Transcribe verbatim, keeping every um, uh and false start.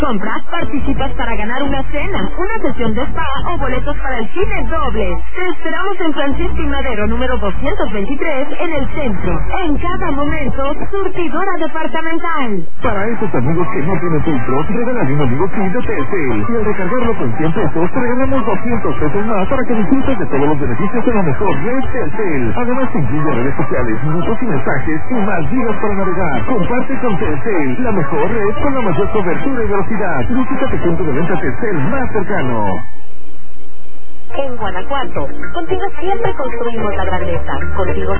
Compras, participas para ganar una cena, una sesión de spa o boletos para el cine doble. Te esperamos en Francisco y Madero, número doscientos veintitrés, en el centro. En cada momento, surtidora departamental. Para esos amigos que no tienen filtros, regálale un amigo kit de Telcel. Y al recargarlo con cien pesos, te regalamos doscientos pesos más para que disfrutes de todos los beneficios de la mejor red Telcel. Además, te incluye redes sociales, minutos y mensajes y más gigas para navegar. Comparte con Telcel, la mejor red con la mayor cobertura y velocidad. Visita tu punto de venta Telcel más cercano. En Guanajuato, contigo siempre construimos la grandeza. Contigo